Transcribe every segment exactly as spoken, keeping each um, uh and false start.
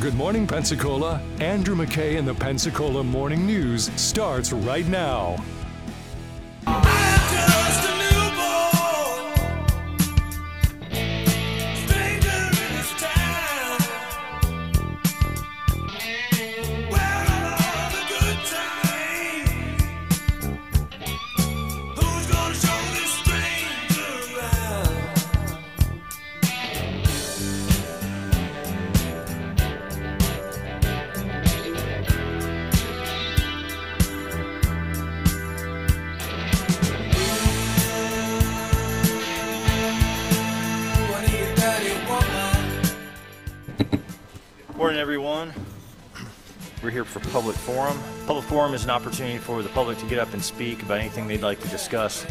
Good Morning Pensacola. Andrew McKay and the Pensacola Morning News starts right now. Morning, everyone. We're here for Public Forum. Public Forum is an opportunity for the public to get up and speak about anything they'd like to discuss.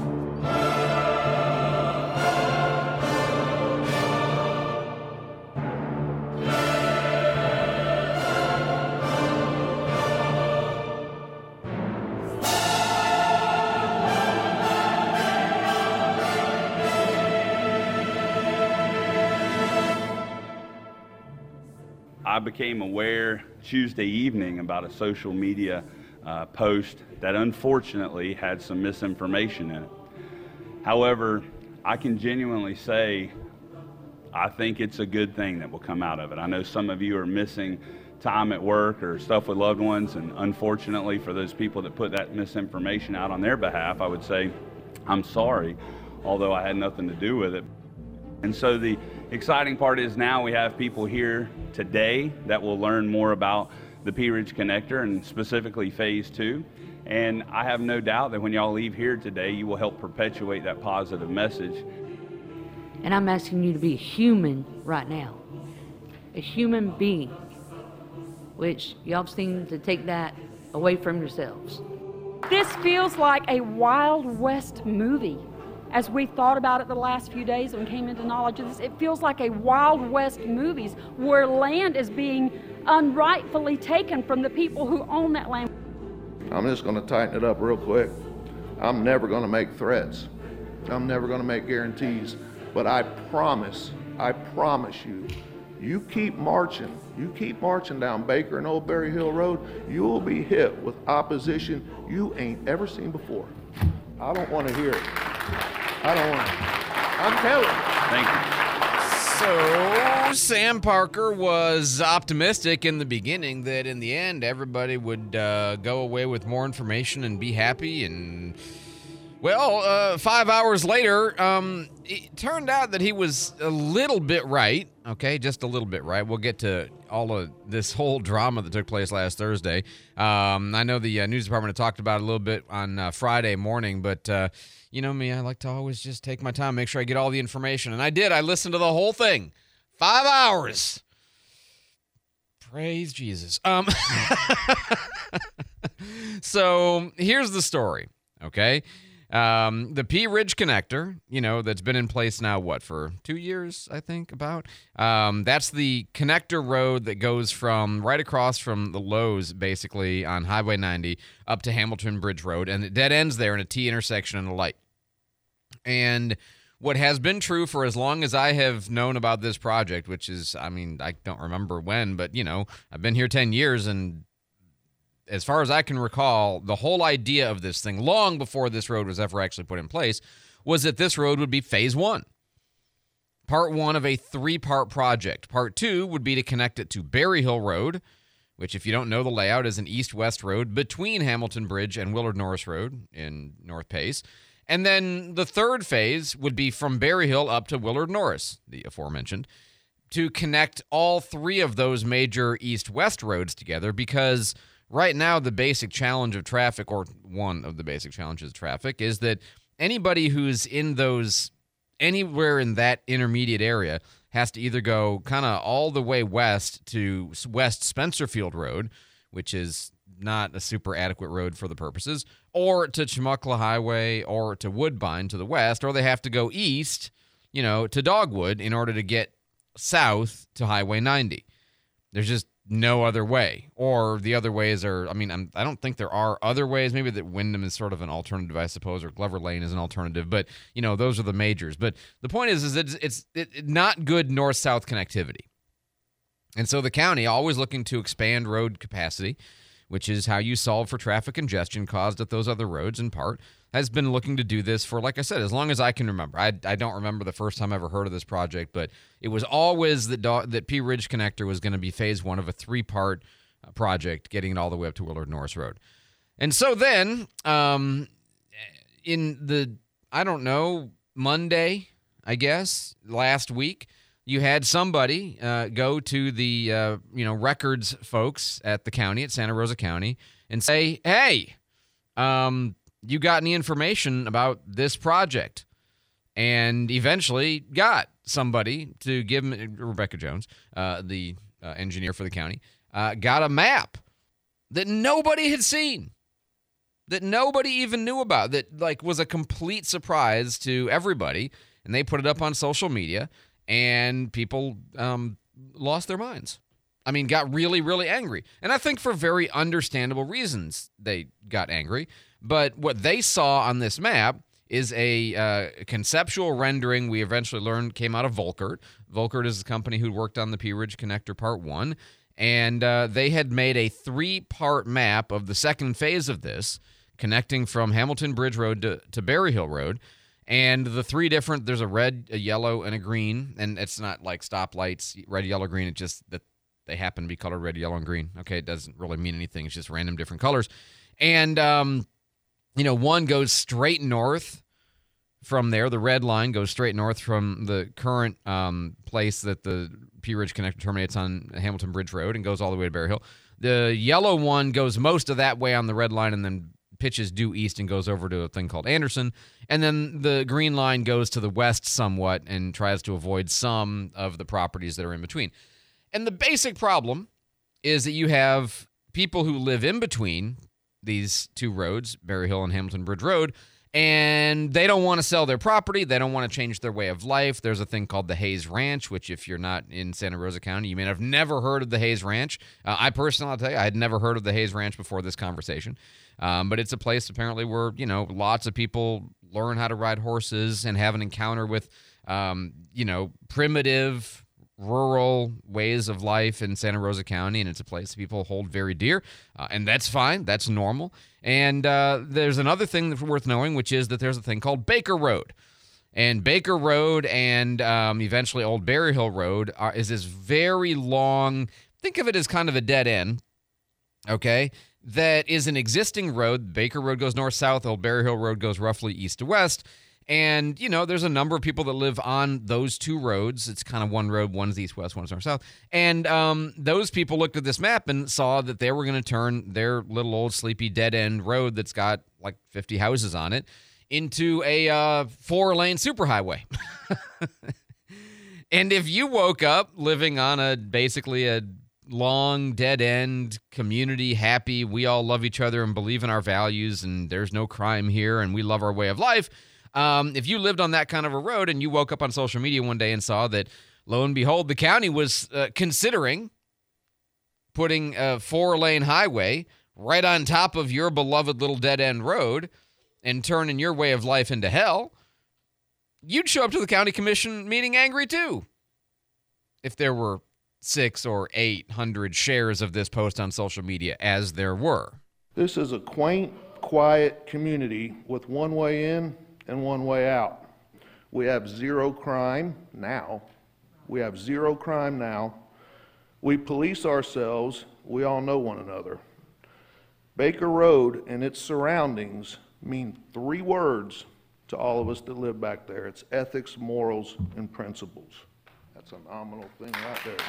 I became aware Tuesday evening about a social media uh, post that unfortunately had some misinformation in it. However, I can genuinely say I think it's a good thing that will come out of it. I know some of you are missing time at work or stuff with loved ones, and unfortunately for those people that put that misinformation out on their behalf, I would say I'm sorry, although I had nothing to do with it. And so the exciting part is now we have people here today that will learn more about the Pea Ridge Connector and specifically Phase two. And I have no doubt that when y'all leave here today, you will help perpetuate that positive message. And I'm asking you to be a human right now, a human being, which y'all seem to take that away from yourselves. This feels like a Wild West movie. As we thought about it the last few days and came into knowledge of this, it feels like a Wild West movies where land is being unrightfully taken from the people who own that land. I'm just going to tighten it up real quick. I'm never going to make threats. I'm never going to make guarantees. But I promise, I promise you, you keep marching, you keep marching down Baker and Old Berry Hill Road, you will be hit with opposition you ain't ever seen before. I don't want to hear it. I don't want to. I'm telling you. Thank you. So, Sam Parker was optimistic in the beginning that in the end everybody would uh, go away with more information and be happy. And, well, uh, five hours later, um, it turned out that he was a little bit right. Okay, just a little bit right. We'll get to all of this whole drama that took place last Thursday. Um, I know the uh, news department had talked about it a little bit on uh, Friday morning, but uh, you know me, I like to always just take my time, make sure I get all the information. And I did. I listened to the whole thing. Five hours. Praise Jesus. Um, so here's the story, okay? Um, the Pea Ridge Connector, you know, that's been in place now, what, for two years, I think, about? Um, that's the connector road that goes from right across from the Lowe's, basically, on Highway ninety up to Hamilton Bridge Road, and it dead ends there in a T intersection and a light. And what has been true for as long as I have known about this project, which is, I mean, I don't remember when, but, you know, I've been here ten years, and as far as I can recall, the whole idea of this thing, long before this road was ever actually put in place, was that this road would be phase one. Part one of a three-part project. Part two would be to connect it to Berry Hill Road, which, if you don't know the layout, is an east-west road between Hamilton Bridge and Willard Norris Road in North Pace. And then the third phase would be from Berry Hill up to Willard Norris, the aforementioned, to connect all three of those major east-west roads together, because right now, the basic challenge of traffic, or one of the basic challenges of traffic, is that anybody who's in those, anywhere in that intermediate area has to either go kind of all the way west to West Spencerfield Road, which is not a super adequate road for the purposes, or to Chumuckla Highway, or to Woodbine to the west, or they have to go east, you know, to Dogwood in order to get south to Highway ninety. There's just no other way. Or the other ways are, I mean, I'm, I don't think there are other ways. Maybe that Wyndham is sort of an alternative, I suppose, or Glover Lane is an alternative. But, you know, those are the majors. But the point is, is that it's, it's it, not good north-south connectivity. And so the county, always looking to expand road capacity, which is how you solve for traffic congestion caused at those other roads in part, has been looking to do this for, like I said, as long as I can remember. I, I don't remember the first time I ever heard of this project, but it was always that, Do- that P Ridge Connector was going to be phase one of a three-part project, getting it all the way up to Willard Norris Road. And so then, um, in the, I don't know, Monday, I guess, last week, you had somebody uh, go to the, uh, you know, records folks at the county, at Santa Rosa County, and say, hey, um, you got any information about this project? And eventually got somebody to give him, Rebecca Jones, uh, the uh, engineer for the county, uh, got a map that nobody had seen, that nobody even knew about, that like was a complete surprise to everybody. And they put it up on social media, and people um, lost their minds. I mean, got really, really angry. And I think for very understandable reasons they got angry. But what they saw on this map is a uh, conceptual rendering we eventually learned came out of Volkert. Volkert is the company who worked on the P Ridge Connector Part one. And uh, they had made a three-part map of the second phase of this, connecting from Hamilton Bridge Road to, to Berry Hill Road. And the three different, there's a red, a yellow, and a green. And it's not like stoplights, red, yellow, green. It's just that they happen to be colored red, yellow, and green. Okay, it doesn't really mean anything. It's just random different colors. And, um, you know, one goes straight north from there. The red line goes straight north from the current um, place that the P Ridge Connector terminates on Hamilton Bridge Road and goes all the way to Berry Hill. The yellow one goes most of that way on the red line and then pitches due east and goes over to a thing called Anderson. And then the green line goes to the west somewhat and tries to avoid some of the properties that are in between. And the basic problem is that you have people who live in between these two roads, Berry Hill and Hamilton Bridge Road, and they don't want to sell their property. They don't want to change their way of life. There's a thing called the Hayes Ranch, which if you're not in Santa Rosa County, you may have never heard of the Hayes Ranch. Uh, I personally, I'll tell you, I had never heard of the Hayes Ranch before this conversation. Um, but it's a place apparently where, you know, lots of people learn how to ride horses and have an encounter with, um, you know, primitive rural ways of life in Santa Rosa County, and it's a place people hold very dear, uh, and that's fine. That's normal. And uh, there's another thing that's worth knowing, which is that there's a thing called Baker Road. And Baker Road and um, eventually Old Berry Hill Road are, is this very long, think of it as kind of a dead end, okay, that is an existing road. Baker Road goes north-south. Old Berry Hill Road goes roughly east to west. And, you know, there's a number of people that live on those two roads. It's kind of one road, one's east-west, one's north-south. And um, those people looked at this map and saw that they were going to turn their little old sleepy dead-end road that's got like fifty houses on it into a uh, four-lane superhighway. And if you woke up living on a basically a long dead-end community, happy, we all love each other and believe in our values and there's no crime here and we love our way of life, Um, if you lived on that kind of a road and you woke up on social media one day and saw that, lo and behold, the county was uh, considering putting a four-lane highway right on top of your beloved little dead-end road and turning your way of life into hell, you'd show up to the county commission meeting angry too. If there were six or eight hundred shares of this post on social media, as there were. This is a quaint, quiet community with one way in and one way out. We have zero crime now. We have zero crime now. We police ourselves. We all know one another. Baker Road and its surroundings mean three words to all of us that live back there. It's ethics, morals, and principles. That's a nominal thing right there.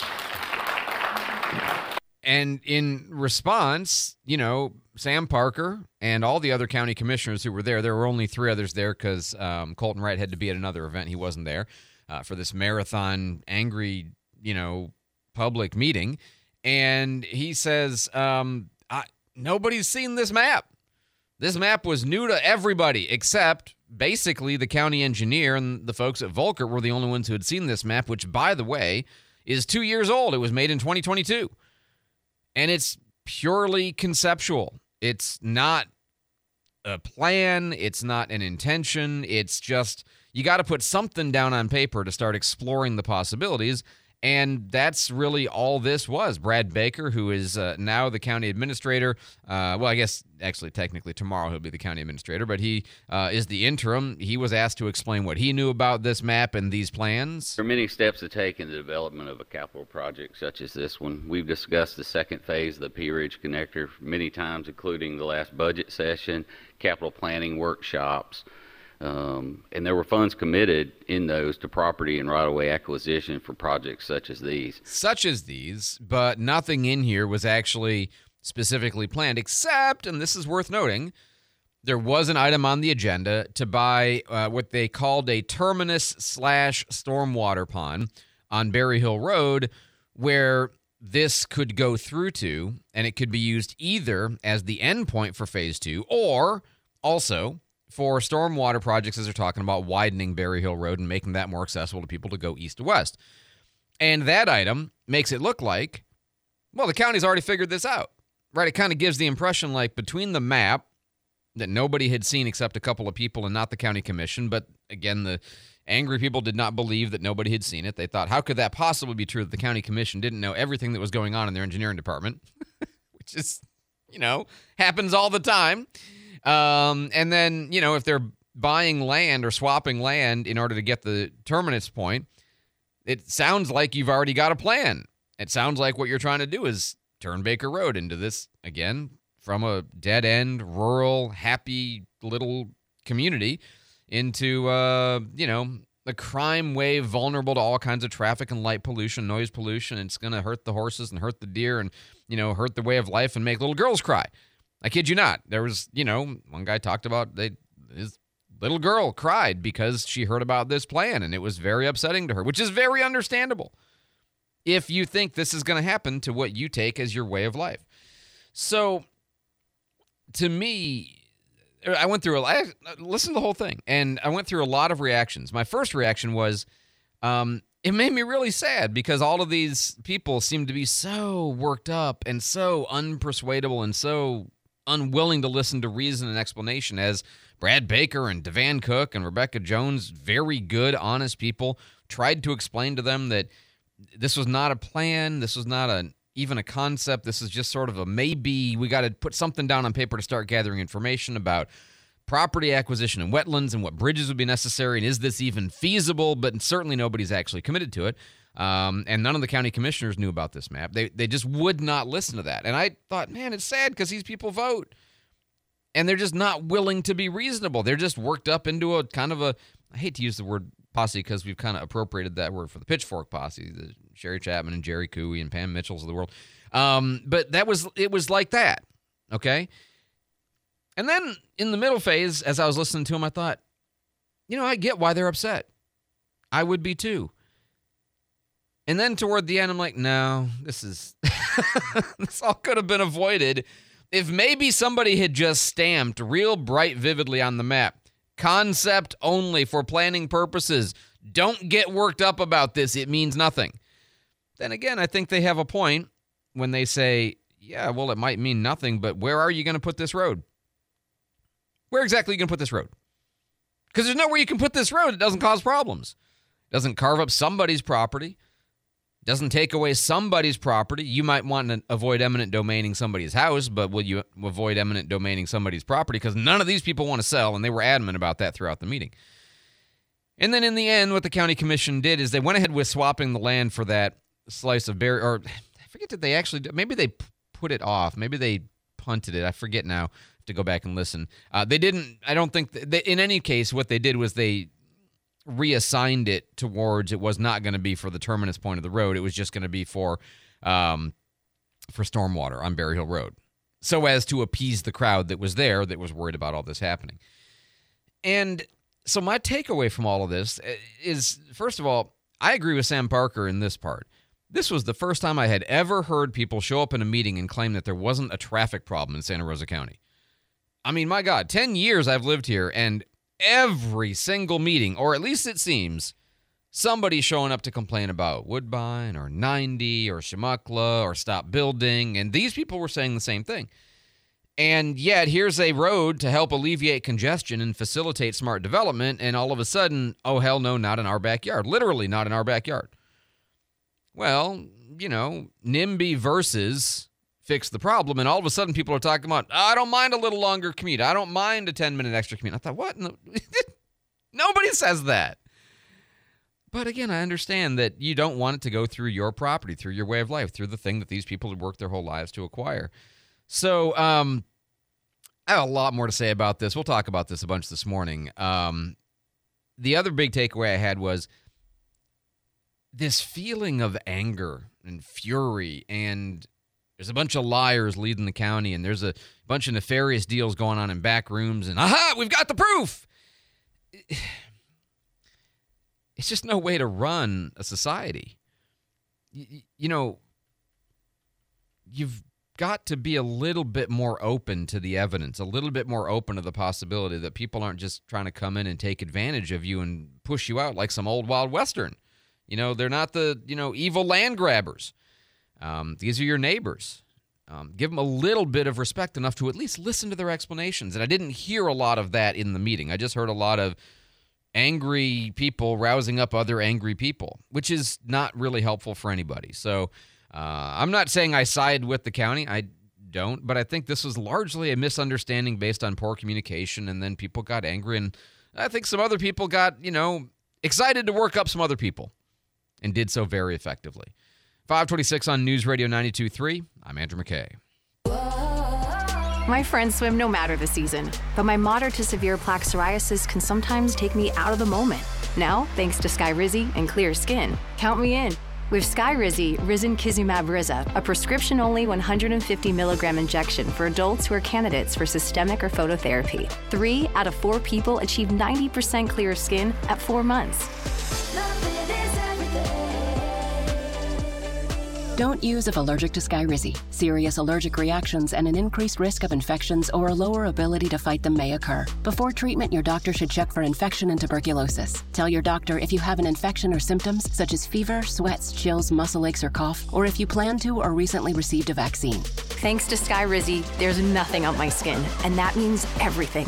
And in response, you know, Sam Parker and all the other county commissioners who were there, there were only three others there because um, Colton Wright had to be at another event. He wasn't there uh, for this marathon, angry, you know, public meeting. And he says, um, I, nobody's seen this map. This map was new to everybody except basically the county engineer and the folks at Volkert were the only ones who had seen this map, which, by the way, is two years old. It was made in twenty twenty-two. And it's purely conceptual. It's not a plan. It's not an intention. It's just you got to put something down on paper to start exploring the possibilities. And that's really all this was. Brad Baker, who is uh, now the county administrator, uh, well, I guess actually technically tomorrow he'll be the county administrator, but he uh, is the interim. He was asked to explain what he knew about this map and these plans. There are many steps to take in the development of a capital project such as this one. We've discussed the second phase of the Pea Ridge Connector many times, including the last budget session, capital planning workshops. Um, and there were funds committed in those to property and right-of-way acquisition for projects such as these. Such as these, but nothing in here was actually specifically planned, except, and this is worth noting, there was an item on the agenda to buy uh, what they called a terminus slash stormwater pond on Berry Hill Road, where this could go through to, and it could be used either as the endpoint for phase two or also for stormwater projects as they're talking about widening Berry Hill Road and making that more accessible to people to go east to west. And that item makes it look like, well, the county's already figured this out, right? It kind of gives the impression like between the map that nobody had seen except a couple of people and not the county commission, but again, the angry people did not believe that nobody had seen it. They thought, how could that possibly be true that the county commission didn't know everything that was going on in their engineering department, which is, you know, happens all the time. Um, and then, you know, if they're buying land or swapping land in order to get the terminus point, it sounds like you've already got a plan. It sounds like what you're trying to do is turn Baker Road into this, again, from a dead-end, rural, happy little community into, uh, you know, a crime wave vulnerable to all kinds of traffic and light pollution, noise pollution. It's going to hurt the horses and hurt the deer and, you know, hurt the way of life and make little girls cry. I kid you not. There was, you know, one guy talked about they, his little girl cried because she heard about this plan, and it was very upsetting to her, which is very understandable if you think this is going to happen to what you take as your way of life. So, to me, I went through, a, I listened to the whole thing, and I went through a lot of reactions. My first reaction was, um, it made me really sad because all of these people seemed to be so worked up and so unpersuadable and so unwilling to listen to reason and explanation, as Brad Baker and Devan Cook and Rebecca Jones, very good, honest people, tried to explain to them that this was not a plan, this was not a, even a concept, this is just sort of a maybe, we got to put something down on paper to start gathering information about property acquisition and wetlands and what bridges would be necessary, and is this even feasible, but certainly nobody's actually committed to it. Um, and none of the county commissioners knew about this map. They they just would not listen to that. And I thought, man, it's sad because these people vote. And they're just not willing to be reasonable. They're just worked up into a kind of a, I hate to use the word posse because we've kind of appropriated that word for the Pitchfork posse, the Sherry Chapman and Jerry Cooey and Pam Mitchells of the world. Um, but that was, it was like that, okay? And then in the middle phase, as I was listening to him, I thought, you know, I get why they're upset. I would be too. And then toward the end, I'm like, no, this is, this all could have been avoided if maybe somebody had just stamped real bright, vividly on the map, concept only for planning purposes. Don't get worked up about this. It means nothing. Then again, I think they have a point when they say, yeah, well, it might mean nothing, but where are you going to put this road? Where exactly are you going to put this road? Because there's nowhere you can put this road. It doesn't cause problems. It doesn't carve up somebody's property. Doesn't take away somebody's property. You might want to avoid eminent domaining somebody's house, but will you avoid eminent domaining somebody's property? Because none of these people want to sell, and they were adamant about that throughout the meeting. And then in the end, what the county commission did is they went ahead with swapping the land for that slice of berry, or I forget, did they actually do, maybe they put it off. Maybe they punted it. I forget now. I have to go back and listen. Uh, they didn't, I don't think, they, in any case, what they did was they reassigned it towards, it was not going to be for the terminus point of the road. It was just going to be for um, for stormwater on Berry Hill Road, so as to appease the crowd that was there that was worried about all this happening. And so my takeaway from all of this is, first of all, I agree with Sam Parker in this part. This was the first time I had ever heard people show up in a meeting and claim that there wasn't a traffic problem in Santa Rosa County. I mean, my God, ten years I've lived here, and every single meeting, or at least it seems, somebody's showing up to complain about Woodbine or ninety or Chumuckla or Stop Building, and these people were saying the same thing. And yet, here's a road to help alleviate congestion and facilitate smart development, and all of a sudden, oh, hell no, not in our backyard. Literally not in our backyard. Well, you know, NIMBY versus fix the problem, and all of a sudden people are talking about, oh, I don't mind a little longer commute. I don't mind a ten-minute extra commute. I thought, what? No. Nobody says that. But again, I understand that you don't want it to go through your property, through your way of life, through the thing that these people have worked their whole lives to acquire. So um, I have a lot more to say about this. We'll talk about this a bunch this morning. Um, the other big takeaway I had was this feeling of anger and fury, and there's a bunch of liars leading the county, and there's a bunch of nefarious deals going on in back rooms, and aha, we've got the proof. It's just no way to run a society. You, you know, you've got to be a little bit more open to the evidence, a little bit more open to the possibility that people aren't just trying to come in and take advantage of you and push you out like some old Wild Western. You know, they're not the, you know, evil land grabbers. Um, these are your neighbors. Um, give them a little bit of respect enough to at least listen to their explanations. And I didn't hear a lot of that in the meeting. I just heard a lot of angry people rousing up other angry people, which is not really helpful for anybody. So uh, I'm not saying I side with the county. I don't. But I think this was largely a misunderstanding based on poor communication. And then people got angry. And I think some other people got, you know, excited to work up some other people and did so very effectively. five twenty-six on News Radio ninety-two point three. I'm Andrew McKay. My friends swim no matter the season, but my moderate to severe plaque psoriasis can sometimes take me out of the moment. Now, thanks to Skyrizi and clear skin, count me in. With Skyrizi, Risankizumab Riza, a prescription-only one hundred fifty milligram injection for adults who are candidates for systemic or phototherapy. Three out of four people achieve ninety percent clear skin at four months. Don't use if allergic to Skyrizi. Serious allergic reactions and an increased risk of infections or a lower ability to fight them may occur. Before treatment, your doctor should check for infection and tuberculosis. Tell your doctor if you have an infection or symptoms such as fever, sweats, chills, muscle aches, or cough, or if you plan to or recently received a vaccine. Thanks to Skyrizi, there's nothing on my skin, and that means everything.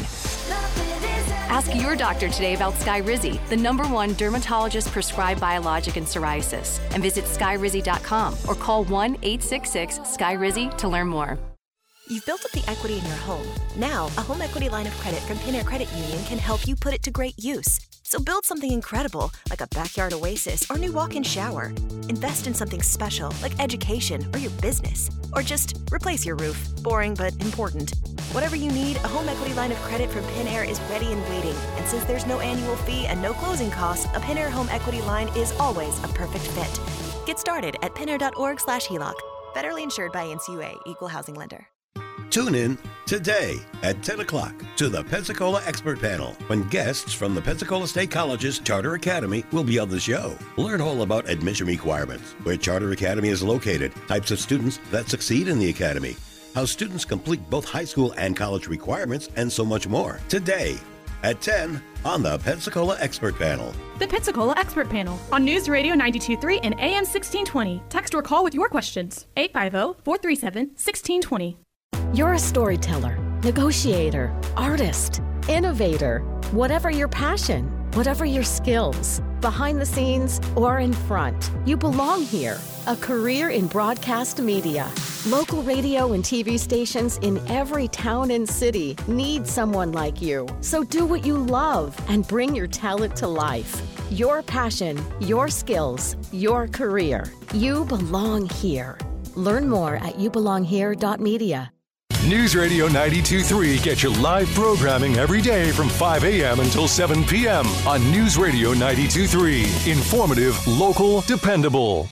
Ask your doctor today about Skyrizi, the number one dermatologist-prescribed biologic in psoriasis, and visit skyrizi dot com or call one eight six six Skyrizi to learn more. You've built up the equity in your home. Now, a home equity line of credit from PenAir Credit Union can help you put it to great use. So build something incredible, like a backyard oasis or new walk-in shower. Invest in something special, like education or your business. Or just replace your roof. Boring, but important. Whatever you need, a home equity line of credit from PenAir is ready and waiting. And since there's no annual fee and no closing costs, a PenAir home equity line is always a perfect fit. Get started at penair dot org slash H E L O C. Federally insured by N C U A, Equal Housing Lender. Tune in today at ten o'clock to the Pensacola Expert Panel, when guests from the Pensacola State College's Charter Academy will be on the show. Learn all about admission requirements, where Charter Academy is located, types of students that succeed in the academy, how students complete both high school and college requirements, and so much more. Today at ten on the Pensacola Expert Panel. The Pensacola Expert Panel on News Radio ninety-two point three and A M sixteen twenty. Text or call with your questions. eight five zero, four three seven, one six two zero. You're a storyteller, negotiator, artist, innovator. Whatever your passion, whatever your skills, behind the scenes or in front, you belong here. A career in broadcast media. Local radio and T V stations in every town and city need someone like you. So do what you love and bring your talent to life. Your passion, your skills, your career. You belong here. Learn more at you belong here dot media. News Radio ninety-two point three gets your live programming every day from five a.m. until seven p.m. on News Radio ninety-two point three. Informative, local, dependable.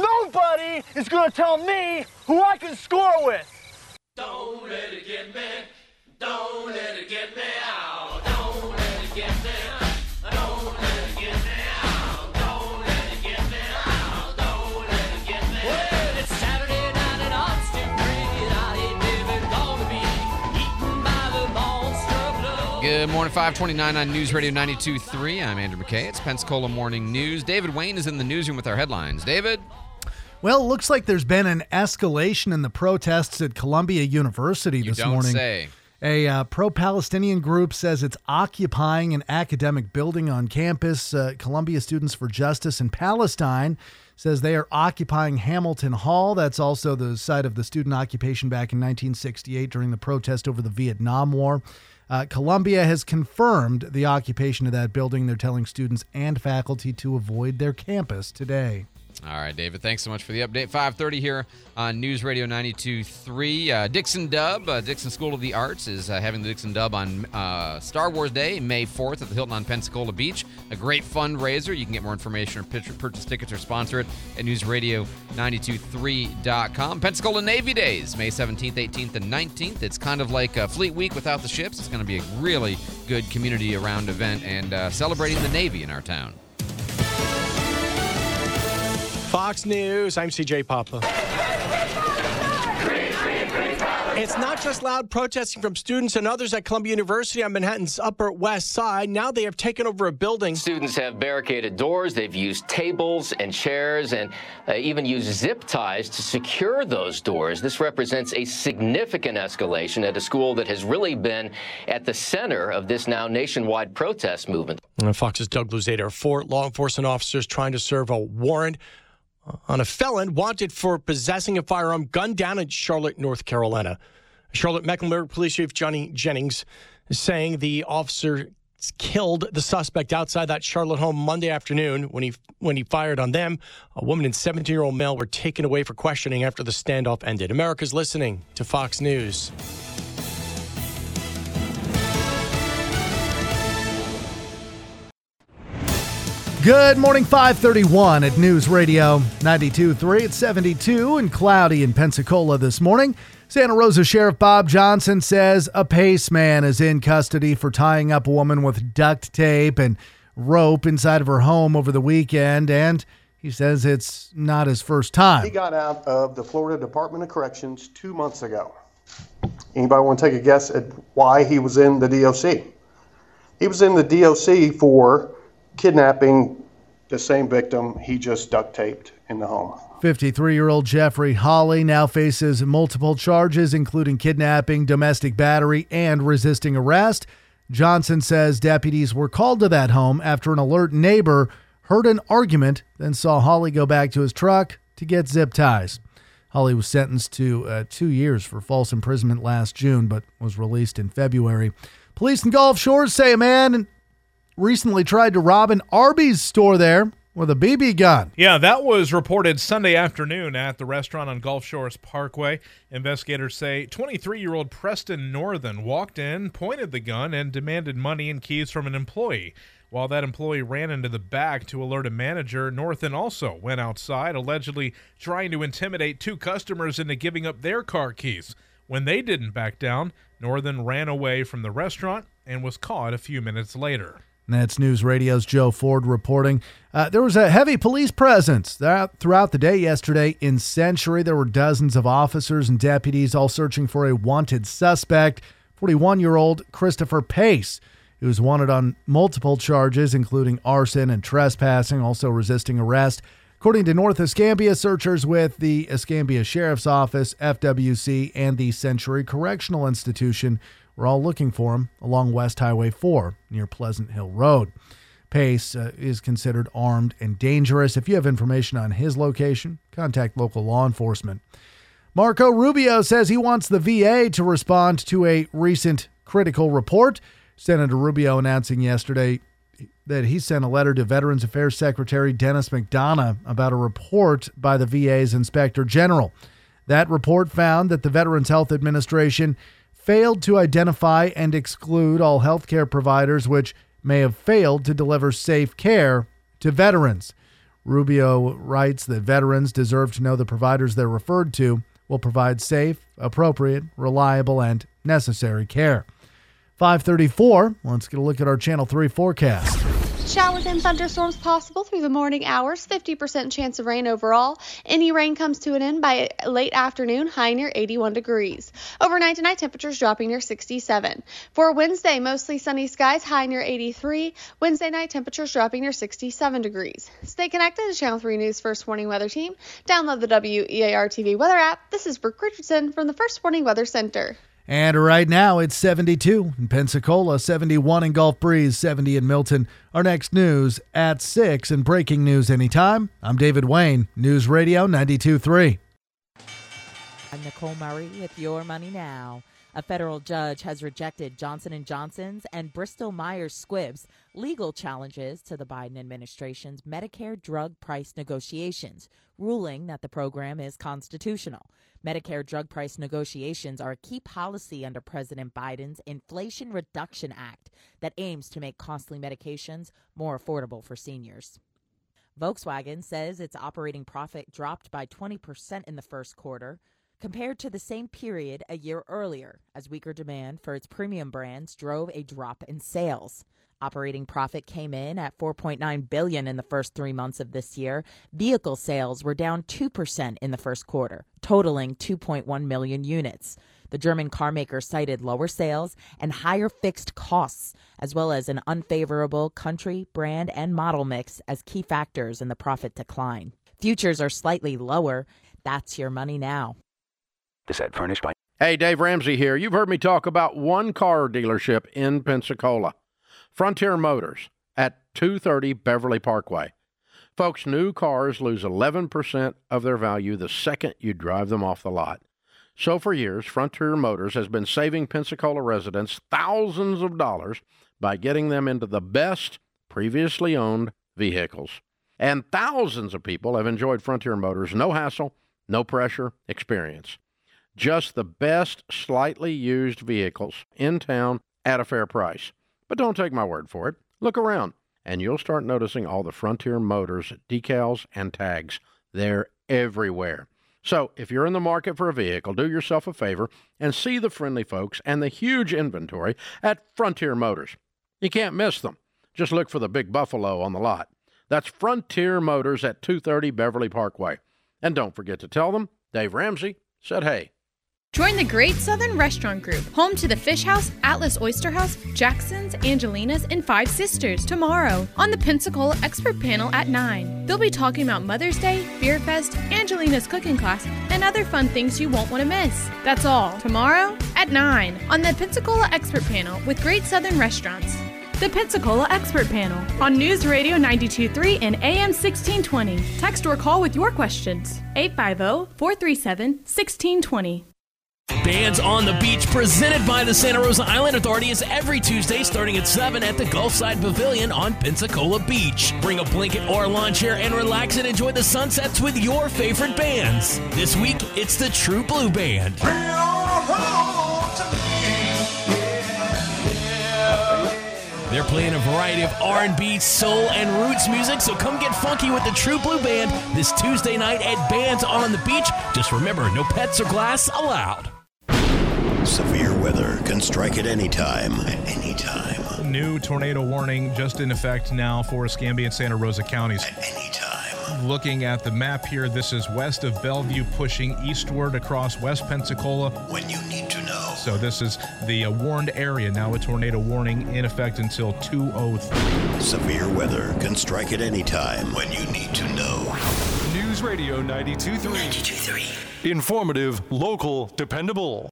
Nobody is going to tell me who I can score with. Don't let it get me. Don't let it get me out. Don't let it get me. Don't let it get me out. Don't let it get me out. Don't let it get me. Well, it's Saturday night and I'm still drinking. I ain't never gonna be eaten by the monster of love. Good morning, five twenty-nine on News Radio ninety-two point three. I'm Andrew McKay. It's Pensacola Morning News. David Wayne is in the newsroom with our headlines. David? Well, it looks like there's been an escalation in the protests at Columbia University You this don't morning. say. A uh, pro-Palestinian group says it's occupying an academic building on campus. Uh, Columbia Students for Justice in Palestine says they are occupying Hamilton Hall. That's also the site of the student occupation back in nineteen sixty-eight during the protest over the Vietnam War. Uh, Columbia has confirmed the occupation of that building. They're telling students and faculty to avoid their campus today. All right, David, thanks so much for the update. five thirty here on News Radio ninety-two point three. Uh, Dixon Dub, uh, Dixon School of the Arts, is uh, having the Dixon Dub on uh, Star Wars Day, May fourth at the Hilton on Pensacola Beach. A great fundraiser. You can get more information or pitch, purchase tickets or sponsor it at news radio ninety-two point three dot com. Pensacola Navy Days, May seventeenth, eighteenth, and nineteenth. It's kind of like a Fleet Week without the ships. It's going to be a really good community-around event and uh, celebrating the Navy in our town. Fox News, I'm C J Papa. It's not just loud protesting from students and others at Columbia University on Manhattan's Upper West Side. Now they have taken over a building. Students have barricaded doors. They've used tables and chairs and uh, even used zip ties to secure those doors. This represents a significant escalation at a school that has really been at the center of this now nationwide protest movement. And Fox's Doug Luzader, four law enforcement officers trying to serve a warrant on a felon wanted for possessing a firearm gunned down in Charlotte, North Carolina. Charlotte Mecklenburg Police Chief Johnny Jennings is saying the officer killed the suspect outside that Charlotte home Monday afternoon when he when he fired on them. A woman and seventeen-year-old male were taken away for questioning after the standoff ended. America's listening to Fox News. Good morning, five thirty-one at News Radio ninety-two point three. It's seventy-two and cloudy in Pensacola this morning. Santa Rosa Sheriff Bob Johnson says a Pace man is in custody for tying up a woman with duct tape and rope inside of her home over the weekend, and he says it's not his first time. He got out of the Florida Department of Corrections two months ago. Anybody want to take a guess at why he was in the D O C? He was in the D O C for kidnapping the same victim he just duct taped in the home. fifty-three-year-old Jeffrey Hawley now faces multiple charges, including kidnapping, domestic battery, and resisting arrest. Johnson says deputies were called to that home after an alert neighbor heard an argument, then saw Hawley go back to his truck to get zip ties. Hawley was sentenced to uh, two years for false imprisonment last June, but was released in February. Police in Gulf Shores say a man recently tried to rob an Arby's store there with a B B gun. Yeah, that was reported Sunday afternoon at the restaurant on Gulf Shores Parkway. Investigators say twenty-three-year-old Preston Northern walked in, pointed the gun, and demanded money and keys from an employee. While that employee ran into the back to alert a manager, Northern also went outside, allegedly trying to intimidate two customers into giving up their car keys. When they didn't back down, Northern ran away from the restaurant and was caught a few minutes later. That's News Radio's Joe Ford reporting. Uh, there was a heavy police presence throughout the day yesterday in Century. There were dozens of officers and deputies all searching for a wanted suspect, forty-one-year-old Christopher Pace, who was wanted on multiple charges, including arson and trespassing, also resisting arrest. According to North Escambia, searchers with the Escambia Sheriff's Office, F W C, and the Century Correctional Institution we're all looking for him along West Highway four near Pleasant Hill Road. Pace uh, is considered armed and dangerous. If you have information on his location, contact local law enforcement. Marco Rubio says he wants the V A to respond to a recent critical report. Senator Rubio announcing yesterday that he sent a letter to Veterans Affairs Secretary Dennis McDonough about a report by the V A's Inspector General. That report found that the Veterans Health Administration failed to identify and exclude all healthcare providers which may have failed to deliver safe care to veterans. Rubio writes that veterans deserve to know the providers they're referred to will provide safe, appropriate, reliable, and necessary care. five thirty-four, let's get a look at our Channel three forecast. Showers and thunderstorms possible through the morning hours, fifty percent chance of rain overall. Any rain comes to an end by late afternoon, high near eighty-one degrees. Overnight tonight, temperatures dropping near sixty-seven. For Wednesday, mostly sunny skies, high near eighty-three. Wednesday night, temperatures dropping near sixty-seven degrees. Stay connected to Channel three News First Warning Weather Team. Download the W E A R T V weather app. This is Brooke Richardson from the First Warning Weather Center. And right now it's seventy-two in Pensacola, seventy-one in Gulf Breeze, seventy in Milton. Our next news at six and breaking news anytime. I'm David Wayne, News Radio ninety-two point three. I'm Nicole Murray with Your Money Now. A federal judge has rejected Johnson and Johnson's and Bristol Myers Squibb's legal challenges to the Biden administration's Medicare drug price negotiations, ruling that the program is constitutional. Medicare drug price negotiations are a key policy under President Biden's Inflation Reduction Act that aims to make costly medications more affordable for seniors. Volkswagen says its operating profit dropped by twenty percent in the first quarter, compared to the same period a year earlier, as weaker demand for its premium brands drove a drop in sales. Operating profit came in at four point nine billion dollars in the first three months of this year. Vehicle sales were down two percent in the first quarter, totaling two point one million units. The German carmaker cited lower sales and higher fixed costs, as well as an unfavorable country, brand, and model mix as key factors in the profit decline. Futures are slightly lower. That's Your Money Now. This ad furnished by... Hey, Dave Ramsey here. You've heard me talk about one car dealership in Pensacola, Frontier Motors at two thirty Beverly Parkway. Folks, new cars lose eleven percent of their value the second you drive them off the lot. So for years, Frontier Motors has been saving Pensacola residents thousands of dollars by getting them into the best previously owned vehicles. And thousands of people have enjoyed Frontier Motors' no hassle, no pressure experience. Just the best slightly used vehicles in town at a fair price. But don't take my word for it. Look around, and you'll start noticing all the Frontier Motors decals and tags. They're everywhere. So if you're in the market for a vehicle, do yourself a favor and see the friendly folks and the huge inventory at Frontier Motors. You can't miss them. Just look for the big buffalo on the lot. That's Frontier Motors at two thirty Beverly Parkway. And don't forget to tell them Dave Ramsey said hey. Join the Great Southern Restaurant Group, home to the Fish House, Atlas Oyster House, Jackson's, Angelina's, and Five Sisters, tomorrow on the Pensacola Expert Panel at nine. They'll be talking about Mother's Day, Beer Fest, Angelina's cooking class, and other fun things you won't want to miss. That's all, tomorrow at nine on the Pensacola Expert Panel with Great Southern Restaurants. The Pensacola Expert Panel on News Radio ninety-two point three and A M sixteen twenty. Text or call with your questions. eight five zero, four three seven, one six two zero. Bands on the Beach, presented by the Santa Rosa Island Authority, is every Tuesday starting at seven at the Gulfside Pavilion on Pensacola Beach. Bring a blanket or a lawn chair and relax and enjoy the sunsets with your favorite bands. This week, it's the True Blue Band. They're playing a variety of R and B, soul, and roots music, so come get funky with the True Blue Band this Tuesday night at Bands on the Beach. Just remember, no pets or glass allowed. Severe weather can strike at any time. At any time. New tornado warning just in effect now for Escambia and Santa Rosa counties. At any time. Looking at the map here, this is west of Bellevue, pushing eastward across West Pensacola. When you need to know. So this is the uh, warned area. Now a tornado warning in effect until two oh three. Severe weather can strike at any time. When you need to know. News Radio ninety-two point three. ninety-two point three. Informative, local, dependable.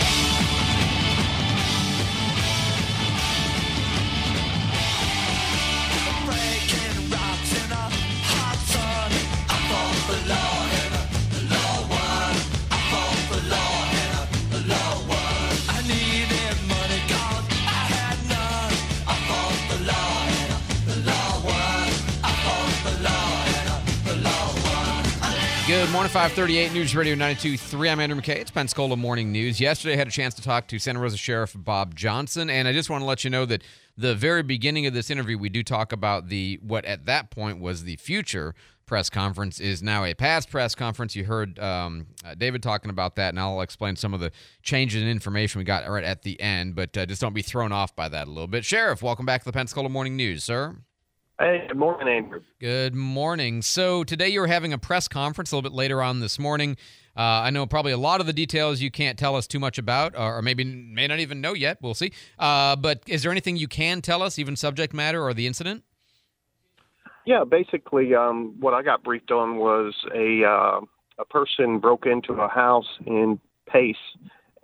Good morning, five thirty-eight News Radio ninety-two point three. I'm Andrew McKay. It's Pensacola Morning News. Yesterday, I had a chance to talk to Santa Rosa Sheriff Bob Johnson, and I just want to let you know that the very beginning of this interview, we do talk about the what at that point was the future press conference is now a past press conference. You heard um, uh, David talking about that, and I'll explain some of the changes in information we got right at the end, but uh, just don't be thrown off by that a little bit. Sheriff, welcome back to the Pensacola Morning News, sir. Hey, good morning, Andrew. Good morning. So today you were having a press conference a little bit later on this morning. Uh, I know probably a lot of the details you can't tell us too much about, or maybe may not even know yet. We'll see. Uh, but is there anything you can tell us, even subject matter or the incident? Yeah, basically um, what I got briefed on was a uh, a person broke into a house in Pace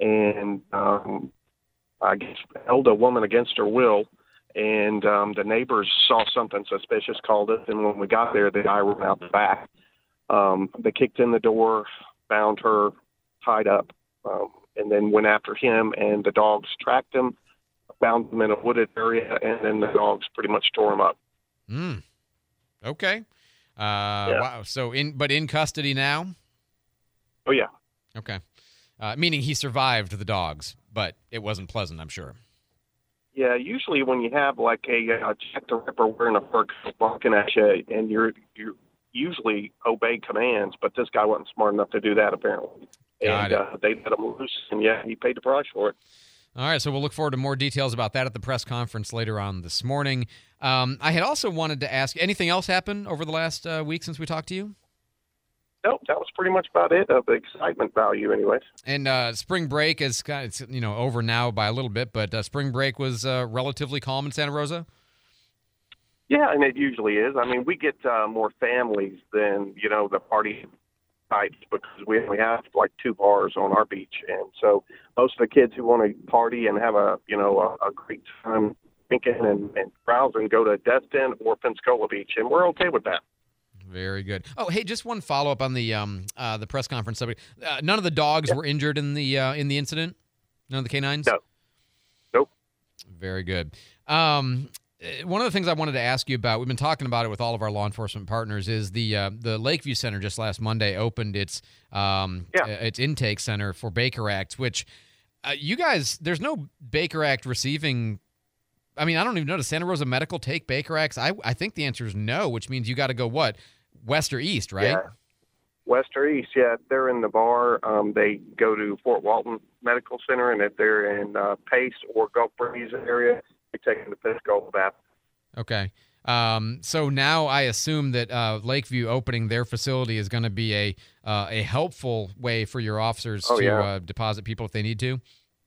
and um, I guess held a woman against her will. And um, the neighbors saw something suspicious, called us, and when we got there, the guy ran out the back. Um, they kicked in the door, found her tied up, um, and then went after him, and the dogs tracked him, found him in a wooded area, and then the dogs pretty much tore him up. Mm. Okay. Uh, Yeah. Wow. So in, but in custody now? Oh, yeah. Okay. Uh, meaning he survived the dogs, but it wasn't pleasant, I'm sure. Yeah, usually when you have like a uh, Jack the Ripper wearing a fur coat barking at you, and you're you usually obey commands, but this guy wasn't smart enough to do that apparently, Got and it. uh, they let him loose, and yeah, he paid the price for it. All right, so we'll look forward to more details about that at the press conference later on this morning. Um, I had also wanted to ask, anything else happen over the last uh, week since we talked to you? Nope, that was pretty much about it of the excitement value, anyways. And uh, spring break is kind of, it's, you know, over now by a little bit, but uh, spring break was uh, relatively calm in Santa Rosa? Yeah, and it usually is. I mean, we get uh, more families than, you know, the party types because we only have like two bars on our beach. And so most of the kids who want to party and have a, you know, a, a great time drinking and, and browsing go to Destin or Pensacola Beach, and we're okay with that. Very good. Oh, hey, just one follow up on the um uh, the press conference subject. Uh, none of the dogs were injured in the uh, in the incident. None of the canines. No. Nope. Very good. Um, uh, one of the things I wanted to ask you about, we've been talking about it with all of our law enforcement partners, is the uh, the Lakeview Center just last Monday opened its um Yeah. uh, its intake center for Baker Act, which uh, you guys, there's no Baker Act receiving. I mean, I don't even know. Does Santa Rosa Medical take Baker Acts? I I think the answer is no, which means you got to go what? West or east, right? Yeah. West or east, yeah. If they're in the bar, um, they go to Fort Walton Medical Center, and if they're in uh, Pace or Gulf Breeze area, they take them to Pensacola Baptist. Okay. Um, so now I assume that uh, Lakeview opening their facility is going to be a uh, a helpful way for your officers Oh, to yeah. uh, deposit people if they need to.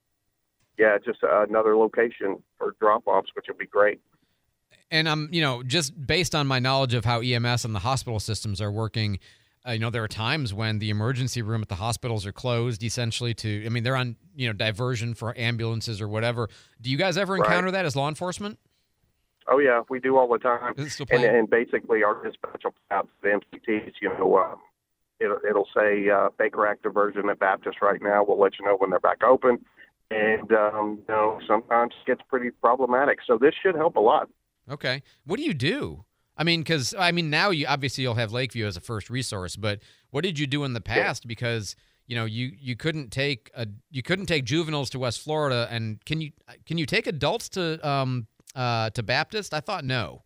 Yeah, just another location for drop-offs, which would be great. And I'm, you know, just based on my knowledge of how E M S and the hospital systems are working, uh, you know, there are times when the emergency room at the hospitals are closed essentially to, I mean, they're on, you know, diversion for ambulances or whatever. Do you guys ever Right. encounter that as law enforcement? Oh, yeah, we do all the time. Is it still And, playing? and basically our dispatch will put out the M C Ts, you know, um, it'll, it'll say uh, Baker Act diversion at Baptist right now. We'll let you know when they're back open. And, um, you know, sometimes it gets pretty problematic. So this should help a lot. Okay. What do you do? I mean, because, I mean, now you obviously you'll have Lakeview as a first resource, but what did you do in the past? Because, you know, you, you couldn't take a, you couldn't take juveniles to West Florida, and can you can you take adults to um uh to Baptist? I thought no.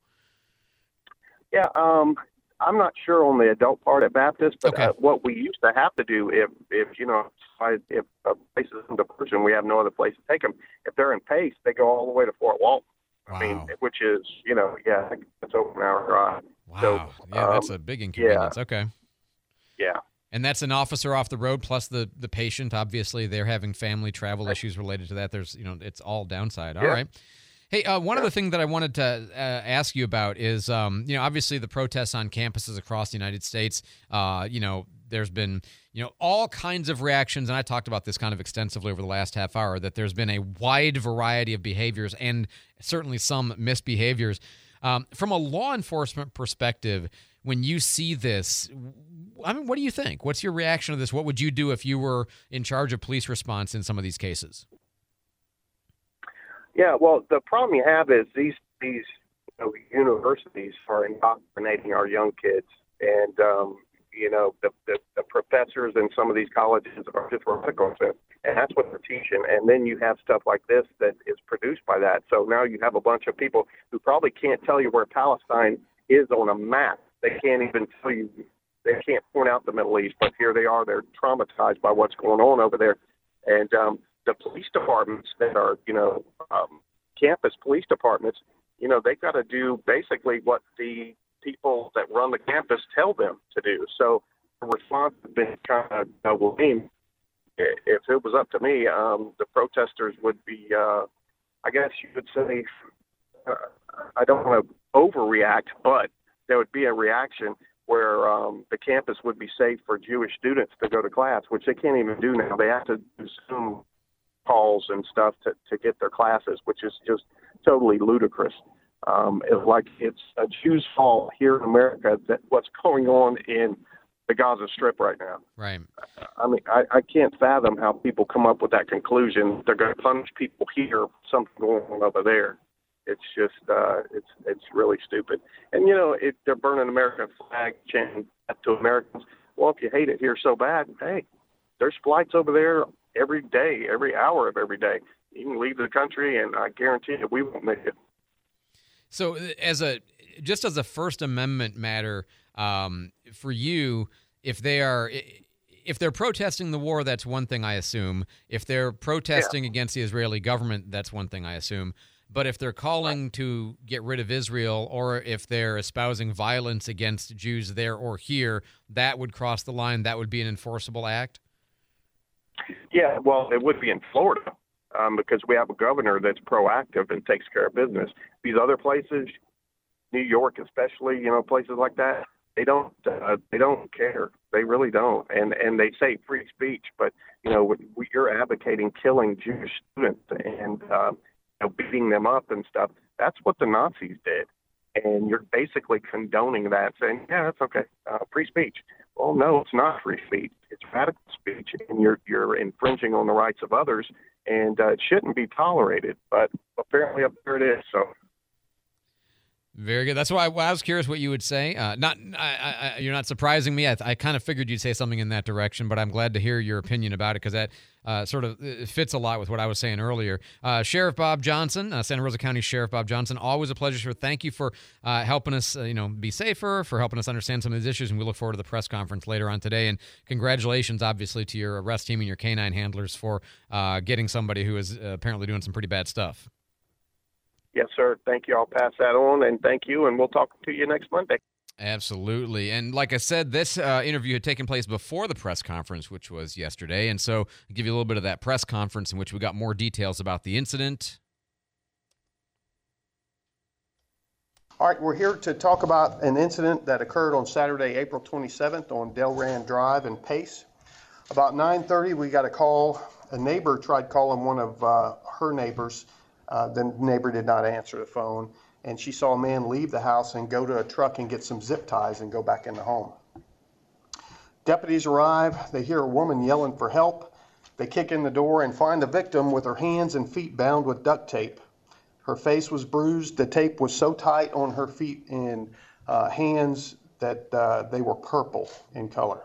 Yeah, um, I'm not sure on the adult part at Baptist, but Okay. uh, what we used to have to do if, if you know, if if a place is in diversion, we have no other place to take them. If they're in Pace, they go all the way to Fort Walton. I mean, which is, you know, yeah, it's over an hour drive. Wow. So, yeah, that's um, a big inconvenience. Okay. Yeah. And that's an officer off the road plus the the patient. Obviously, they're having family travel issues related to that. There's, you know, it's all downside. All Yeah. right. Hey, uh, one other thing that I wanted to uh, ask you about is, um, you know, obviously the protests on campuses across the United States. Uh, you know, there's been, you know, all kinds of reactions, and I talked about this kind of extensively over the last half hour, that there's been a wide variety of behaviors and certainly some misbehaviors. Um, from a law enforcement perspective, when you see this, I mean, what do you think? What's your reaction to this? What would you do if you were in charge of police response in some of these cases? Yeah, well, the problem you have is these these you know, universities are indoctrinating our young kids, and um, you know the, the the professors in some of these colleges are just radical, and that's what they're teaching. And then you have stuff like this that is produced by that. So now you have a bunch of people who probably can't tell you where Palestine is on a map. They can't even tell you. They can't point out the Middle East, but here they are. They're traumatized by what's going on over there, and um, the police departments that are, you know, um, campus police departments, you know, they've got to do basically what the people that run the campus tell them to do. So the response has been kind of double aimed. If it was up to me, um, the protesters would be, uh, I guess you would say, uh, I don't want to overreact, but there would be a reaction where um, the campus would be safe for Jewish students to go to class, which they can't even do now. They have to do Zoom calls and stuff to, to get their classes, which is just totally ludicrous. Um, it's like it's a Jew's fault here in America that what's going on in the Gaza Strip right now. Right. I mean, I, I can't fathom how people come up with that conclusion. They're going to punish people here, something going on over there. It's just, uh, it's it's really stupid. And, you know, if they're burning American flag, chanting to Americans, well, if you hate it here so bad, hey, there's flights over there every day, every hour of every day. You can leave the country, and I guarantee you we won't make it. So as a just as a First Amendment matter, um, for you, if they are if they're protesting the war, that's one thing, I assume. If they're protesting yeah. against the Israeli government, that's one thing, I assume. But if they're calling right. to get rid of Israel, or if they're espousing violence against Jews there or here, that would cross the line. That would be an enforceable act? Yeah, well, it would be in Florida. Um, because we have a governor that's proactive and takes care of business. These other places, New York especially, you know, places like that, they don't uh, they don't care. They really don't. And and they say free speech, but you know, we, you're advocating killing Jewish students and uh, you know, beating them up and stuff. That's what the Nazis did. And you're basically condoning that, saying, yeah, that's okay, uh, free speech. Well, no, it's not free speech. It's radical speech, and you're you're infringing on the rights of others. And uh, it shouldn't be tolerated, but apparently up there it is. So, very good. That's why I, why I was curious what you would say. Uh, not, I, I, you're not surprising me. I, I kind of figured you'd say something in that direction, but I'm glad to hear your opinion about it because that uh, sort of fits a lot with what I was saying earlier. Uh, Sheriff Bob Johnson, uh, Santa Rosa County Sheriff Bob Johnson, always a pleasure, sir. Thank you for uh, helping us, uh, you know, be safer, for helping us understand some of these issues, and we look forward to the press conference later on today. And congratulations, obviously, to your arrest team and your canine handlers for uh, getting somebody who is uh, apparently doing some pretty bad stuff. Yes, sir. Thank you. I'll pass that on, and thank you, and we'll talk to you next Monday. Absolutely. And like I said, this uh, interview had taken place before the press conference, which was yesterday. And so I'll give you a little bit of that press conference in which we got more details about the incident. All right, we're here to talk about an incident that occurred on Saturday, April twenty-seventh on Delran Drive in Pace. About nine thirty, we got a call. A neighbor tried calling one of uh, her neighbors. Uh, the neighbor did not answer the phone, and she saw a man leave the house and go to a truck and get some zip ties and go back in the home. Deputies arrive. They hear a woman yelling for help. They kick in the door and find the victim with her hands and feet bound with duct tape. Her face was bruised. The tape was so tight on her feet and uh, hands that uh, they were purple in color.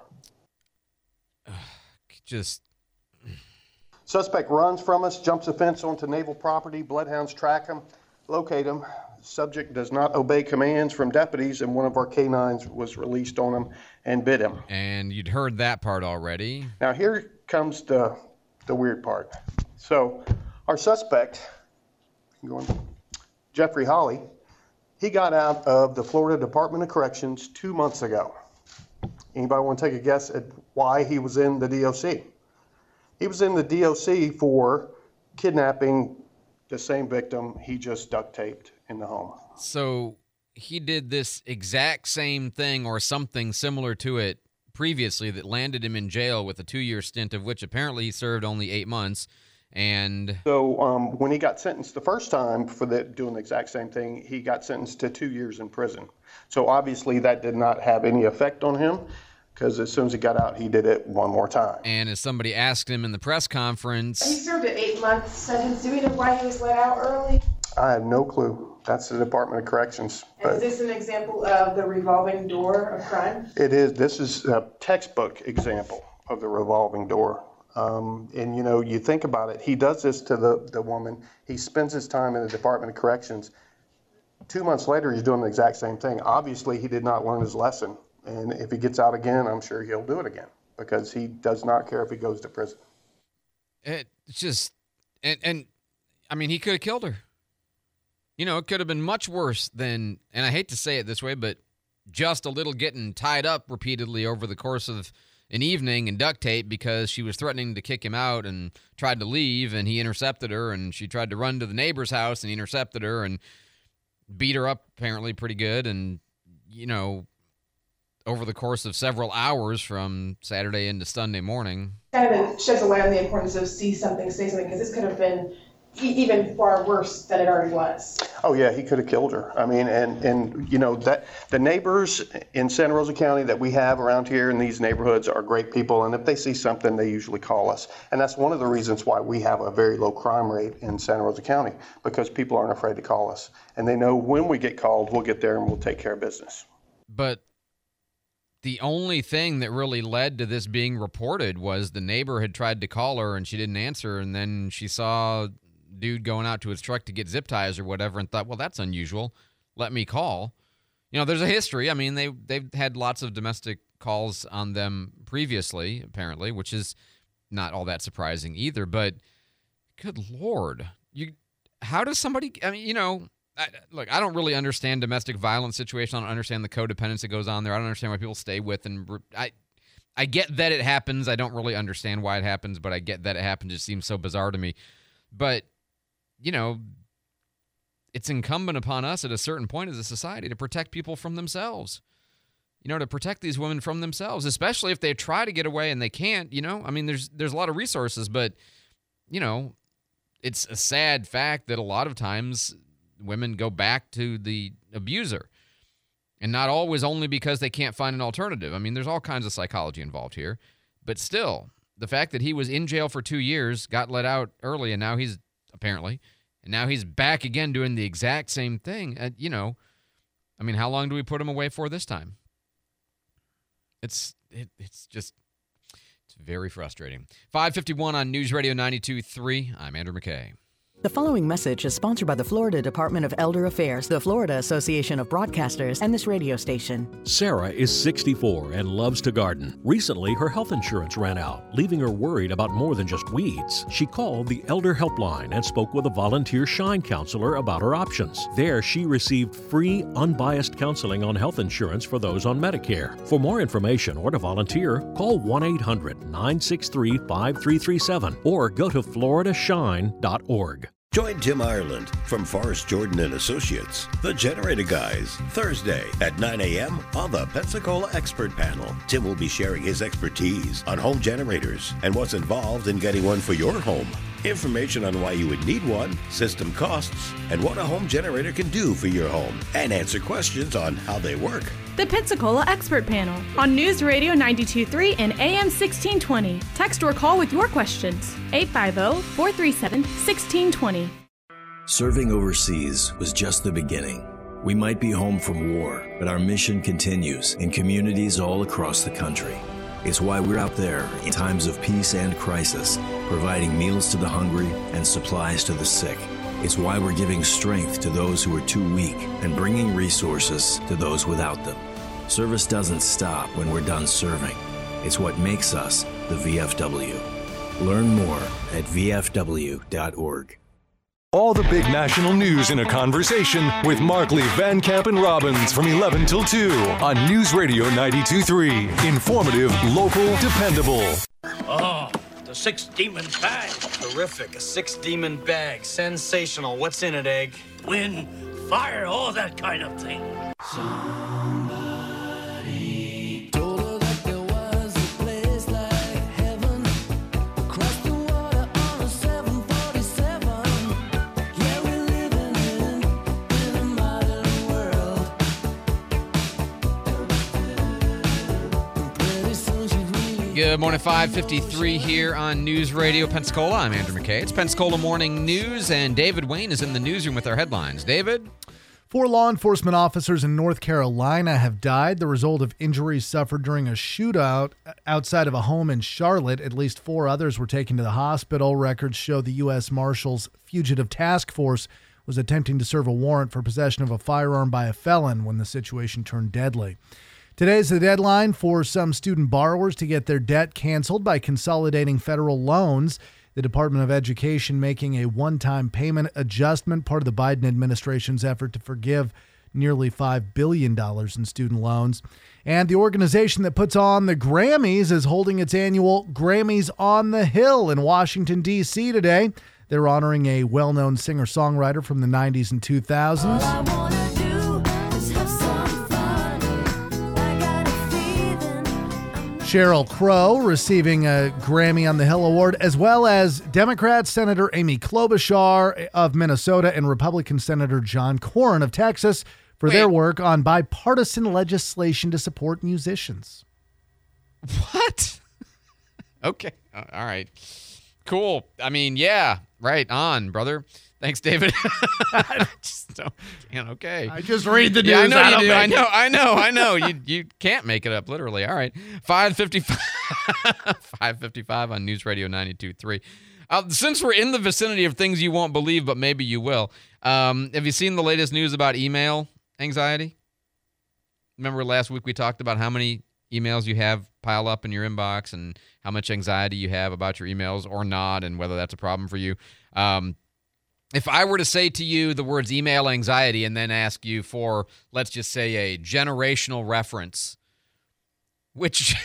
Just... Suspect runs from us, jumps a fence onto naval property. Bloodhounds track him, locate him. Subject does not obey commands from deputies, and one of our canines was released on him and bit him. And you'd heard that part already. Now here comes the the weird part. So our suspect, going, Jeffrey Holly, he got out of the Florida Department of Corrections two months ago. Anybody want to take a guess at why he was in the D O C? He was in the D O C for kidnapping the same victim he just duct taped in the home. So he did this exact same thing or something similar to it previously that landed him in jail with a two-year stint, of which apparently he served only eight months. And so um, when he got sentenced the first time for the, doing the exact same thing, he got sentenced to two years in prison. So obviously that did not have any effect on him, because as soon as he got out, he did it one more time. And as somebody asked him in the press conference... He served an eight-month sentence. Do we know why he was let out early? I have no clue. That's the Department of Corrections. And is this an example of the revolving door of crime? It is. This is a textbook example of the revolving door. Um, and, you know, you think about it. He does this to the, the woman. He spends his time in the Department of Corrections. Two months later, he's doing the exact same thing. Obviously, he did not learn his lesson. And if he gets out again, I'm sure he'll do it again, because he does not care if he goes to prison. It's just, and, and I mean, he could have killed her. You know, it could have been much worse than, and I hate to say it this way, but just a little getting tied up repeatedly over the course of an evening in duct tape because she was threatening to kick him out and tried to leave, and he intercepted her, and she tried to run to the neighbor's house, and he intercepted her and beat her up apparently pretty good. And, you know, over the course of several hours from Saturday into Sunday morning. Kind of sheds a light on the importance of see something, say something, because this could have been e- even far worse than it already was. Oh yeah, he could have killed her. I mean, and, and you know, that the neighbors in Santa Rosa County that we have around here in these neighborhoods are great people, and if they see something, they usually call us. And that's one of the reasons why we have a very low crime rate in Santa Rosa County, because people aren't afraid to call us. And they know when we get called, we'll get there and we'll take care of business. But the only thing that really led to this being reported was the neighbor had tried to call her and she didn't answer, and then she saw dude going out to his truck to get zip ties or whatever and thought, well, that's unusual. Let me call. You know, there's a history. I mean, they, they've had lots of domestic calls on them previously, apparently, which is not all that surprising either. But good Lord, you, how does somebody, I mean, you know, I, look, I don't really understand domestic violence situation. I don't understand the codependence that goes on there. I don't understand why people stay with, and I I get that it happens. I don't really understand why it happens, but I get that it happens. It seems so bizarre to me. But, you know, it's incumbent upon us at a certain point as a society to protect people from themselves. You know, to protect these women from themselves, especially if they try to get away and they can't, you know. I mean, there's there's a lot of resources, but, you know, it's a sad fact that a lot of times women go back to the abuser, and not always only because they can't find an alternative. I mean, there's all kinds of psychology involved here, but still, the fact that he was in jail for two years, got let out early, and now he's apparently, and now he's back again doing the exact same thing. Uh, you know, I mean, how long do we put him away for this time? It's it, it's just it's very frustrating. five fifty-one on News Radio ninety-two point three. I'm Andrew McKay. The following message is sponsored by the Florida Department of Elder Affairs, the Florida Association of Broadcasters, and this radio station. Sarah is sixty-four and loves to garden. Recently, her health insurance ran out, leaving her worried about more than just weeds. She called the Elder Helpline and spoke with a volunteer Shine counselor about her options. There, she received free, unbiased counseling on health insurance for those on Medicare. For more information or to volunteer, call one eight hundred nine six three five three three seven or go to florida shine dot org. Join Tim Ireland from Forrest Jordan and Associates, the Generator Guys, Thursday at nine a.m. on the Pensacola Expert Panel. Tim will be sharing his expertise on home generators and what's involved in getting one for your home. Information on why you would need one, system costs, and what a home generator can do for your home, and answer questions on how they work. The Pensacola Expert Panel on News Radio ninety-two point three and A M sixteen twenty. Text or call with your questions. eight five zero, four three seven, one six two zero. Serving overseas was just the beginning. We might be home from war, but our mission continues in communities all across the country. It's why we're out there in times of peace and crisis, providing meals to the hungry and supplies to the sick. It's why we're giving strength to those who are too weak and bringing resources to those without them. Service doesn't stop when we're done serving. It's what makes us the V F W. Learn more at v f w dot org. All the big national news in a conversation with Markley, Van Camp, and Robbins from eleven till two on News Radio ninety-two point three. Informative, local, dependable. Oh, the six demon bag. Terrific. A six demon bag. Sensational. What's in it, Egg? Wind, fire, all that kind of thing. Somebody told her that there was a place like heaven across the water on a seven forty-seven. Yeah, we're living in, in a modern world. Pretty soon she'd really Good morning, five fifty-three here on News Radio Pensacola. I'm Andrew McKay. It's Pensacola Morning News, and David Wayne is in the newsroom with our headlines. David? Four law enforcement officers in North Carolina have died the result of injuries suffered during a shootout outside of a home in Charlotte. At least four others were taken to the hospital. Records show the U S Marshals Fugitive Task Force was attempting to serve a warrant for possession of a firearm by a felon when the situation turned deadly. Today's the deadline for some student borrowers to get their debt canceled by consolidating federal loans. The Department of Education making a one-time payment adjustment, part of the Biden administration's effort to forgive nearly five billion dollars in student loans. And the organization that puts on the Grammys is holding its annual Grammys on the Hill in Washington, D C today. They're honoring a well-known singer-songwriter from the nineties and two thousands. All I wanna do is have some fun. I gotta feel Sheryl Crow receiving a Grammy on the Hill Award, as well as Democrat Senator Amy Klobuchar of Minnesota and Republican Senator John Cornyn of Texas for Wait. their work on bipartisan legislation to support musicians. What? Okay. Uh, All right. Cool. I mean, yeah. Right on, brother. Thanks, David. I just don't, can't, okay. I just read the news. Yeah, I know I you don't do. make I it. know. I know. I know. You you can't make it up, literally. All right. five fifty-five five fifty-five on News Radio ninety-two point three. Uh, since we're in the vicinity of things you won't believe, but maybe you will, um, have you seen the latest news about email anxiety? Remember last week we talked about how many emails you have pile up in your inbox and how much anxiety you have about your emails or not, and whether that's a problem for you. Um, if I were to say to you the words email anxiety and then ask you for, let's just say, a generational reference, which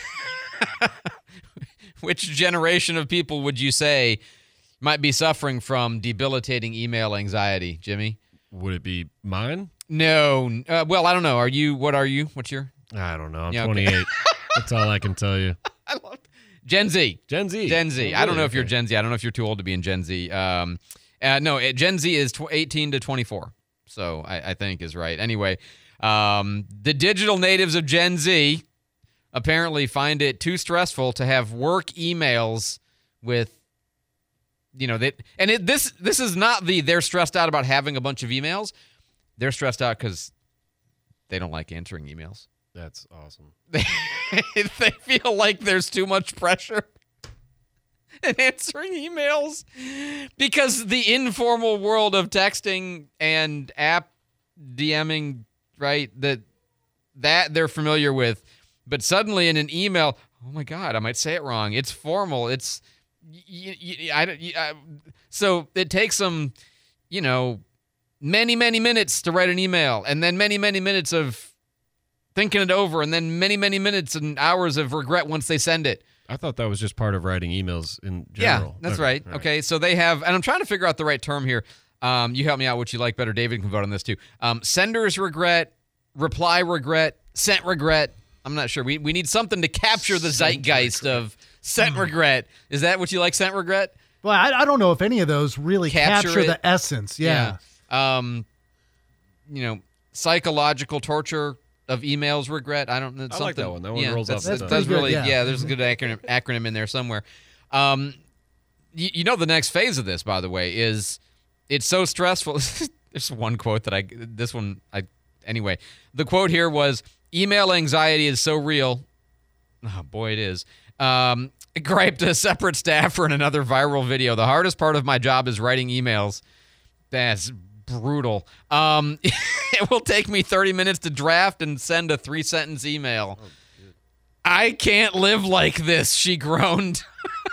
which generation of people would you say might be suffering from debilitating email anxiety, Jimmy? Would it be mine? No. Uh, well, I don't know. Are you? What are you? What's your? I don't know. I'm Yeah, okay. twenty-eight. That's all I can tell you. I love Gen Z. Gen Z. Gen Z. Oh, I don't know really? if you're Okay. Gen Z. I don't know if you're too old to be in Gen Z. Um, uh, no, it- Gen Z is tw- eighteen to twenty-four. So I, I think is right. Anyway, um, the digital natives of Gen Z apparently find it too stressful to have work emails with, you know, that, and it, this this is not the they're stressed out about having a bunch of emails. They're stressed out because they don't like answering emails. That's awesome. They, they feel like there's too much pressure in answering emails because the informal world of texting and app DMing, right, that that they're familiar with. But suddenly in an email, oh my God, I might say it wrong. It's formal. It's y- y- I, y- I, so it takes them, you know, many, many minutes to write an email, and then many, many minutes of thinking it over, and then many, many minutes and hours of regret once they send it. I thought that was just part of writing emails in general. Yeah, that's Okay, right. all Okay, so they have, and I'm trying to figure out the right term here. Um, you help me out what you like better. David can vote on this too. Um, sender's regret, reply regret, sent regret. I'm not sure. We we need something to capture the zeitgeist of sent regret. Is that what you like, sent regret? Well, I, I don't know if any of those really Capture capture, it. the essence. Yeah. Yeah. Um, you know, psychological torture of emails regret. I don't know. I like that one. That one rolls off that's- the That tongue. does really, That's pretty good, yeah. yeah. There's a good acronym, acronym in there somewhere. Um, you, you know, the next phase of this, by the way, is it's so stressful. There's one quote that I, this one, I, anyway, the quote here was, email anxiety is so real. Oh, boy, it is. Um, griped a separate staffer in another viral video. The hardest part of my job is writing emails. That's brutal. Um, it will take me thirty minutes to draft and send a three-sentence email. Oh, I can't live like this, she groaned.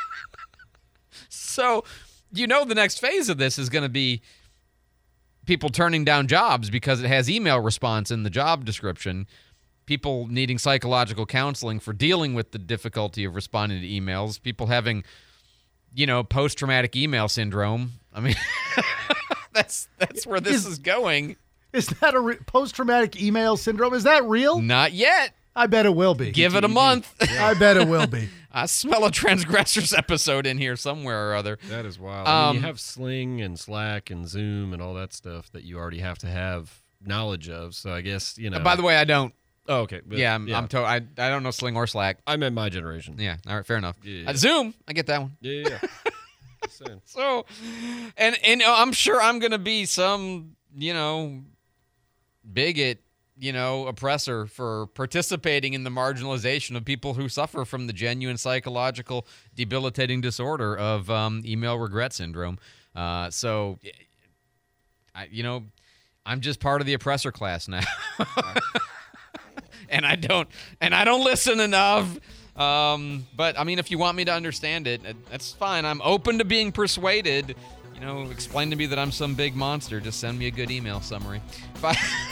So, you know, the next phase of this is going to be people turning down jobs because it has email response in the job description. People needing psychological counseling for dealing with the difficulty of responding to emails. People having, you know, post-traumatic email syndrome. I mean, that's that's where this is, is going. Is that a re- post-traumatic email syndrome? Is that real? Not yet. I bet it will be. Give it a month. I bet it will be. I smell a Transgressors episode in here somewhere or other. That is wild. I mean, you Um, have Sling and Slack and Zoom and all that stuff that you already have to have knowledge of. So I guess, you know. By the way, I don't. Oh, okay. But, yeah, I'm. I'm to- I. I don't know Sling or Slack. I meant my generation. Yeah. All right. Fair enough. Yeah, yeah. Uh, Zoom. I get that one. Yeah, yeah. yeah. Just saying. So, and and uh, I'm sure I'm gonna be some, you know, bigot, you know, oppressor for participating in the marginalization of people who suffer from the genuine psychological debilitating disorder of um, email regret syndrome. Uh, so, I, you know, I'm just part of the oppressor class now. And I don't, and I don't listen enough. Um, but I mean, if you want me to understand it, that's fine. I'm open to being persuaded. You know, explain to me that I'm some big monster. Just send me a good email summary. Fi-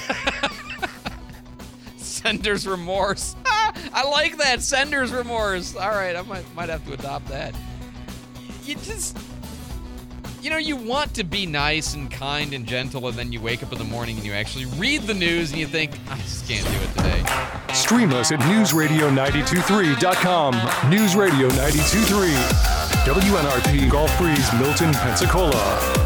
Sender's remorse. I like that. Sender's remorse. All right, I might might have to adopt that. You just, you know, you want to be nice and kind and gentle, and then you wake up in the morning and you actually read the news and you think, I just can't do it today. Stream us at news radio nine two three dot com. News Radio nine two three. W N R P Gulf Breeze, Milton, Pensacola.